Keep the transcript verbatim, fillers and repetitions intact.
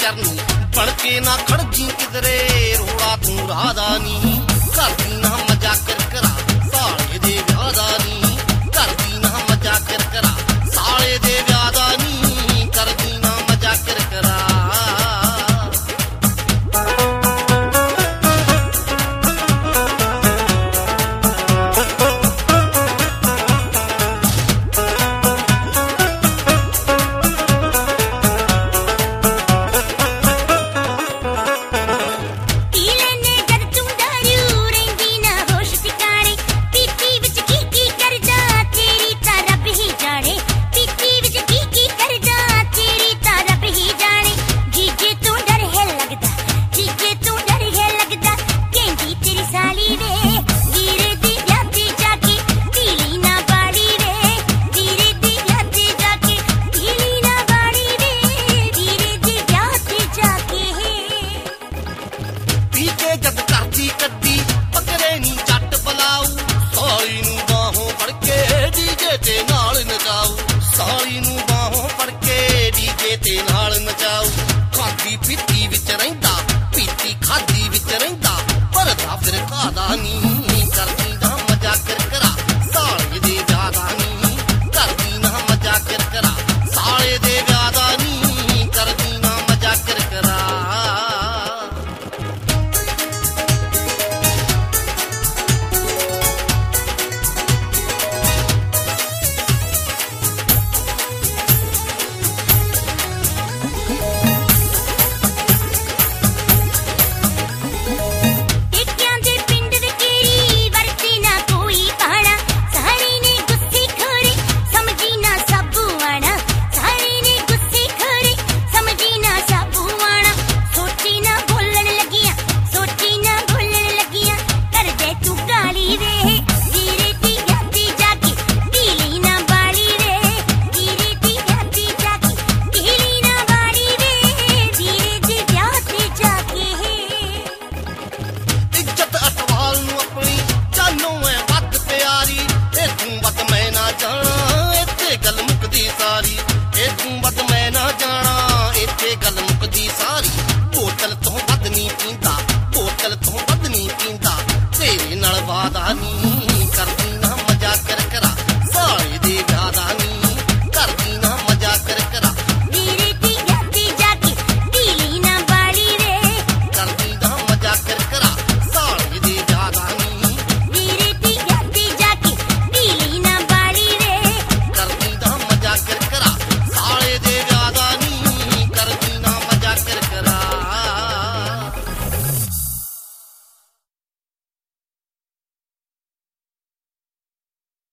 ਚਰਨੀ ਬਣ ਕੇ ਨਾ ਖੜਜੀ ਕਿਧਰੇ ਰੋੜਾ ਤੂੰ ਰਾਦਾ ਨੀ ਕਰਦੀ ਨਾ ਮਜ਼ਾ ਕਿਰਕਰਾ ਸਾਲੇ ਦੇ ਵਿਆਹ ਦਾ ਨੀ ਕਰਦੀ ਨਾ ਮਜ਼ਾ ਕਿਰਕਰਾ ਸਾਲੇ ਦੇ ਵਿਆਹ ਦਾ ਨੀ ਕਰਦੀ ਨਾ ਮਜ਼ਾ ਕਿਰਕਰਾ ਜਦ ਕਰਦੀ ਕੱਢੀ ਪਕੜੇ ਨੀ ਜੱਟ ਬਲਾਊ ਸਾਲੀ ਨੂੰ ਬਾਹੋਂ ਫੜ ਕੇ ਡੀਜੇ ਤੇ ਨਾਲ ਨਚਾਊ ਸਾਲੀ ਨੂੰ ਬਾਹੋਂ ਫੜ ਕੇ ਡੀਜੇ ਤੇ ਨਾਲ ਨਚਾਊ ਖਾਦੀ ਪੀਤੀ ਵਿੱਚ ਰਹਿੰਦੀ